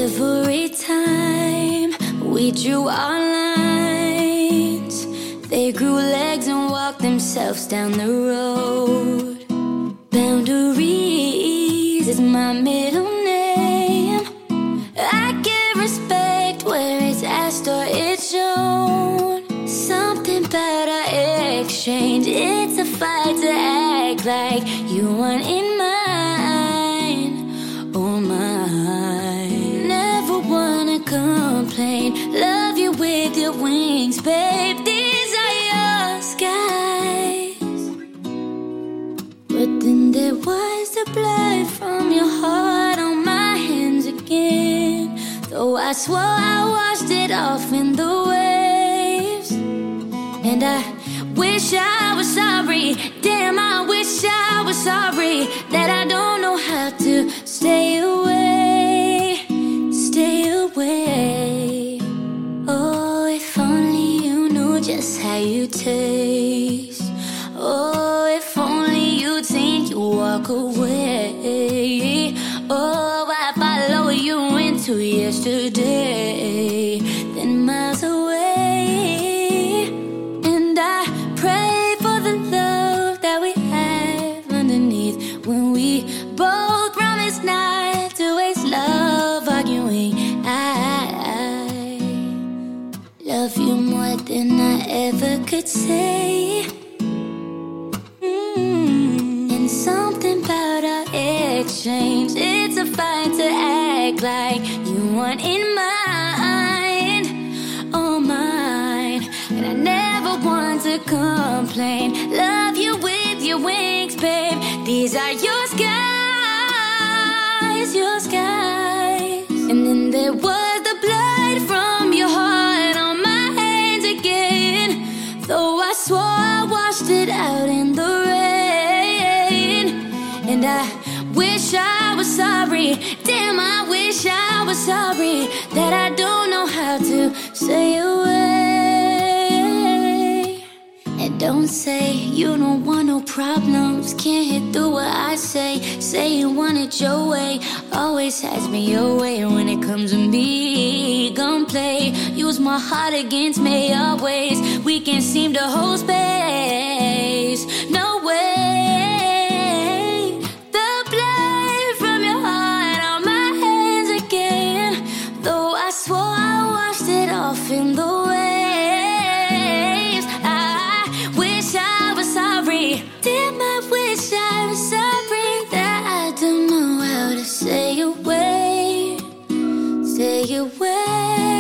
Every time we drew our lines, they grew legs and walked themselves down the road. Boundaries is my middle name. I give respect where it's asked or it's shown. Something about our exchange, it's a fight to act like you weren't in mine or mine. Never wanna complain, love you with your wings, babe. These are your skies. But then there was the blood from your heart on my hands again. Though I swore I washed it off in the waves. And I wish I was sorry. Damn, I wish I was sorry that I don't know how to stay away, stay away. Oh, if only you knew just how you taste. Oh, if only you'd seen you walk away. Oh, I follow you into yesterday, then miles away. And I pray for the love that we have underneath, when we both promise not to waste love arguing. I love you more than I ever could say. And something about our exchange, it's a fight to act like you weren't in mine, oh mine. And I never want to complain, love you with your wings, babe. These are your skies, your skies. And then there was the blood from your heart on my hands again. Though I swore I washed it out in the rain. And I wish I was sorry. Damn, I wish I was sorry that I don't know how to say away. And don't say you don't want no problems, can't hit through what I say. Say you want it your way, always has me your way. When it comes to me, gon' play. Use my heart against me always. We can't seem to hold space, no way. In the waves, I wish I was sorry. Damn, I wish I was sorry that I don't know how to say away, say away.